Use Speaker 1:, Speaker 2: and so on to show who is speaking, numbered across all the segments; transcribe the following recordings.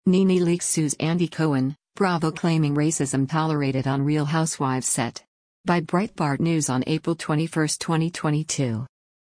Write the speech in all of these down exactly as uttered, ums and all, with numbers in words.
Speaker 1: NeNe Leakes sues Andy Cohen, Bravo claiming racism tolerated on Real Housewives set. By Breitbart News on April twenty-first, twenty twenty-two.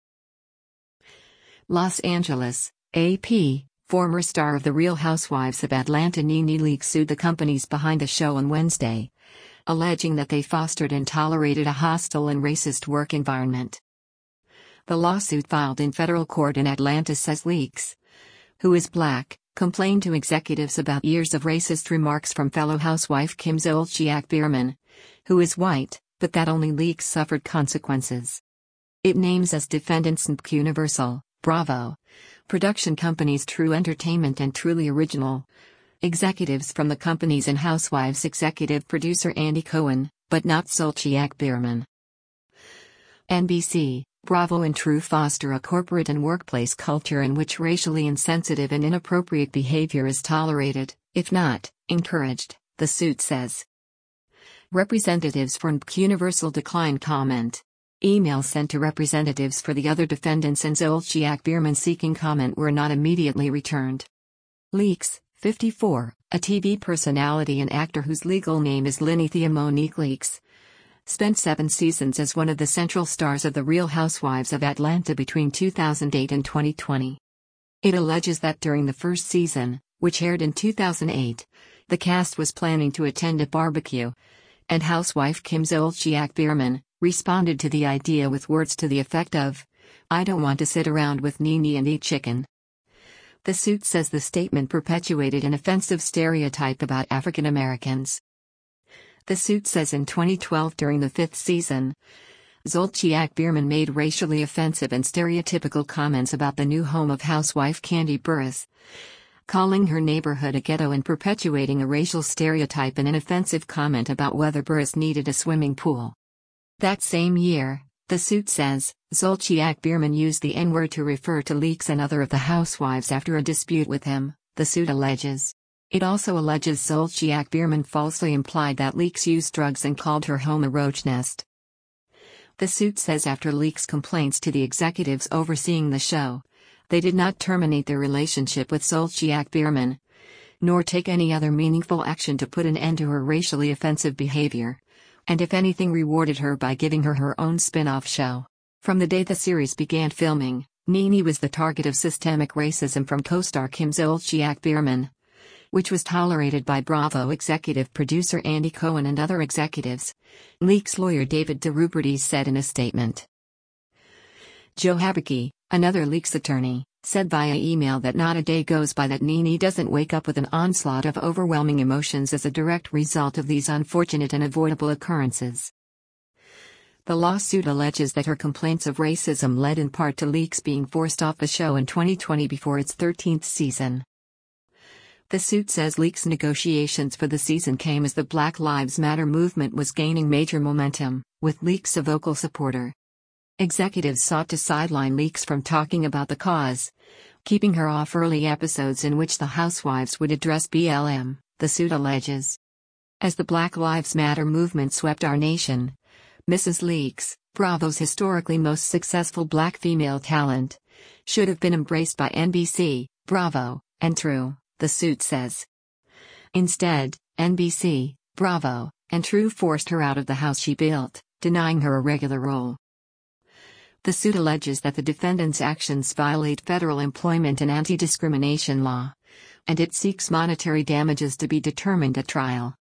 Speaker 1: Los Angeles, A P. Former star of The Real Housewives of Atlanta NeNe Leakes sued the companies behind the show on Wednesday, alleging that they fostered and tolerated a hostile and racist work environment. The lawsuit filed in federal court in Atlanta says Leakes, who is black, complained to executives about years of racist remarks from fellow housewife Kim Zolciak-Biermann, who is white, but that only Leakes suffered consequences. It names as defendants N B C Universal, Bravo, production companies True Entertainment and Truly Original, executives from the companies and Housewives executive producer Andy Cohen, but not Zolciak-Biermann. N B C, Bravo and True foster a corporate and workplace culture in which racially insensitive and inappropriate behavior is tolerated, if not encouraged, the suit says. Representatives for N B C Universal declined comment. Emails sent to representatives for the other defendants and Zolciak-Biermann seeking comment were not immediately returned. Leakes, fifty-four, a T V personality and actor whose legal name is Linnethia Monique Leakes, spent seven seasons as one of the central stars of The Real Housewives of Atlanta between two thousand eight and twenty twenty. It alleges that during the first season, which aired in two thousand eight, the cast was planning to attend a barbecue, and housewife Kim Zolciak-Biermann responded to the idea with words to the effect of, "I don't want to sit around with NeNe and eat chicken." The suit says the statement perpetuated an offensive stereotype about African Americans. The suit says in twenty twelve during the fifth season, Zolciak-Biermann made racially offensive and stereotypical comments about the new home of housewife Kandi Burruss, calling her neighborhood a ghetto and perpetuating a racial stereotype and an offensive comment about whether Burruss needed a swimming pool. That same year, the suit says, Zolciak-Biermann used the N-word to refer to Leakes and other of the housewives after a dispute with him, the suit alleges. It also alleges Zolciak-Biermann falsely implied that Leakes used drugs and called her home a roach nest. The suit says after Leakes' complaints to the executives overseeing the show, they did not terminate their relationship with Zolciak-Biermann, nor take any other meaningful action to put an end to her racially offensive behavior, and if anything rewarded her by giving her her own spin-off show. From the day the series began filming, NeNe was the target of systemic racism from co-star Kim Zolciak-Biermann, which was tolerated by Bravo executive producer Andy Cohen and other executives, Leakes lawyer David DeRubertis said in a statement. Joe Habicki, another Leakes attorney, said via email that not a day goes by that NeNe doesn't wake up with an onslaught of overwhelming emotions as a direct result of these unfortunate and avoidable occurrences. The lawsuit alleges that her complaints of racism led in part to Leakes being forced off the show in twenty twenty before its thirteenth season. The suit says Leakes' negotiations for the season came as the Black Lives Matter movement was gaining major momentum, with Leakes a vocal supporter. Executives sought to sideline Leakes from talking about the cause, keeping her off early episodes in which the housewives would address B L M, the suit alleges. As the Black Lives Matter movement swept our nation, Missus Leakes, Bravo's historically most successful black female talent, should have been embraced by N B C, Bravo, and True, the suit says. Instead, N B C, Bravo, and True forced her out of the house she built, denying her a regular role. The suit alleges that the defendants' actions violate federal employment and anti-discrimination law, and it seeks monetary damages to be determined at trial.